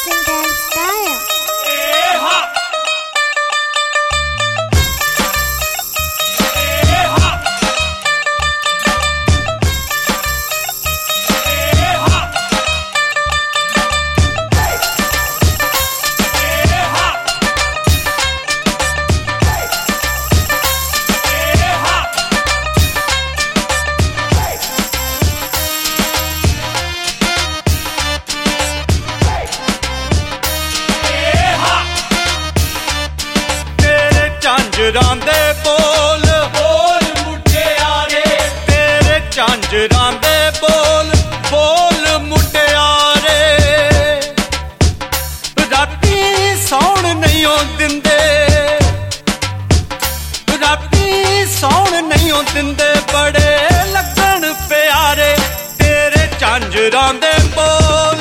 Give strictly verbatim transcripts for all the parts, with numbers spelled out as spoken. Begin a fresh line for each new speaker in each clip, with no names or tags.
Jackson dance style.
ਝਾਂਜਰਾਂ ਦੇ ਬੋਲ ਬੋਲ ਮੁਟਿਆਰੇ ਤੇਰੇ ਝਾਂਜਰਾਂ ਦੇ ਬੋਲ ਬੋਲ ਮੁਟਿਆਰੇ ਰਾਤੀ ਸੌਣ ਨਹੀਂ ਓ ਦਿੰਦੇ ਰਾਤੀ ਸੌਣ ਨਹੀਂ ਓ ਦਿੰਦੇ ਬੜੇ ਲੱਗਣ ਪਿਆਰੇ ਤੇਰੇ ਝਾਂਜਰਾਂ ਦੇ ਬੋਲ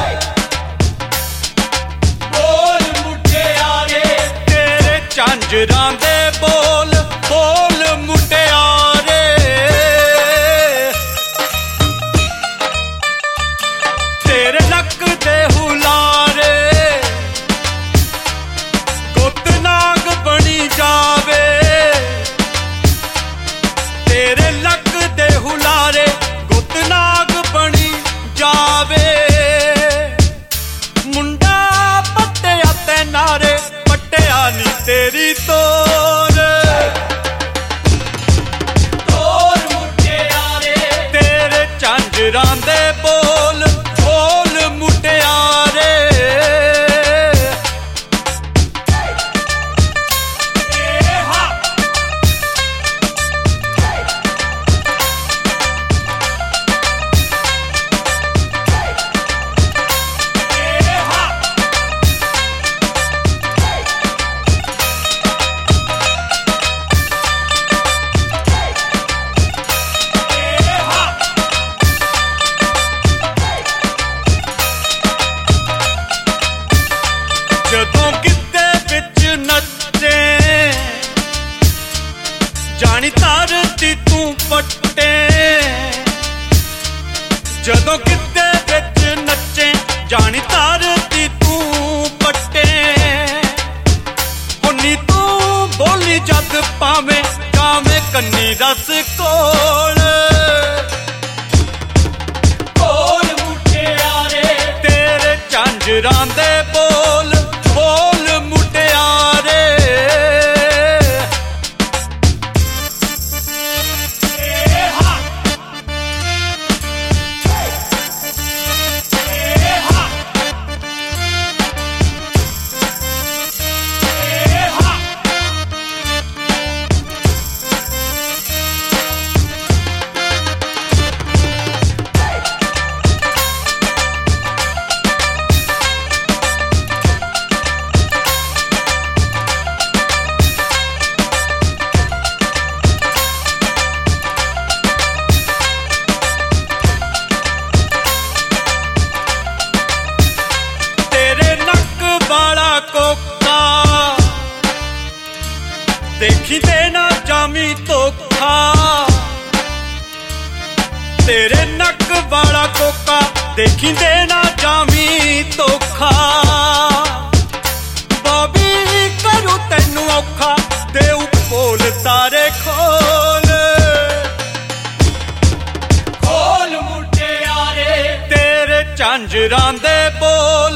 ਝਾਂਜਰਾਂ ਦੇ ਬੋਲ ਬੋਲ ਮੁਟਿਆਰੇ ਤੇਰੇ ਲੱਕ ਦੇ ਹੁਲਾਰੇ ਗੁੱਤ ਨਾਗ ਬਣੀ ਜਾਵੇ ਤੇਰੇ ਲੱਕ ਦੇ ਹੁਲਾਰੇ ਗੁੱਤ ਨਾਗ ਬਣੀ ਜਾਵੇ ਮੁੰਡਾ ਪੱਟਿਆ ਤੇ ਨਾਰੇ ਪੱਟਿਆ ਨੀ ਤੇਰੀ ਤੋਰ ਤੋਰ ਮੁਟਿਆਰੇ ਤੇਰੇ ਝਾਂਜਰਾਂ ਦੇ ਬੋਲ ਬੋਲ ਮੁਟਿਆਰੇ ਜਦੋਂ ਕਿਤੇ ਵਿੱਚ ਨੱਚੇ ਜਾਣੀ ਧਰਤੀ ਤੂੰ ਪੱਟੇ ਜਦੋਂ ਕਿਤੇ ਵਿੱਚ ਨੱਚੇ ਜਾਣੀ ਧਰਤੀ ਤੂੰ ਪੱਟੇ ਹੁਣੀ ਤੂੰ ਬੋਲੀ ਜਦ ਪਾਵੇਂ ਜਾਵੇਂ ਕੰਨੀ ਰਸ ਕੋਲ ਬੋਲ ਮੁਟਿਆਰੇ ਤੇਰੇ ਝਾਂਜਰਾਂ ਦੇ ਬੋਲ ਬੋਲ ਮੁਟਿਆਰੇ ਕੋਕਾ ਦੇਖੀ ਤੇ ਨਾ ਜਾਮੀ ਧੋਖਾ ਤੇਰੇ ਨੱਕ ਵਾਲਾ ਕੋਕਾ ਦੇਖੀ ਤੇ ਨਾ ਜਾਮੀ ਧੋਖਾ ਬਾਬੀ ਕਰੂ ਤੈਨੂੰ ਔਖਾ ਦੇਉ ਬੋਲ ਤਾਰੇ ਖੋਲ ਖੋਲ ਮੁਟਿਆਰੇ ਤੇਰੇ ਝਾਂਜਰਾਂ ਦੇ ਬੋਲ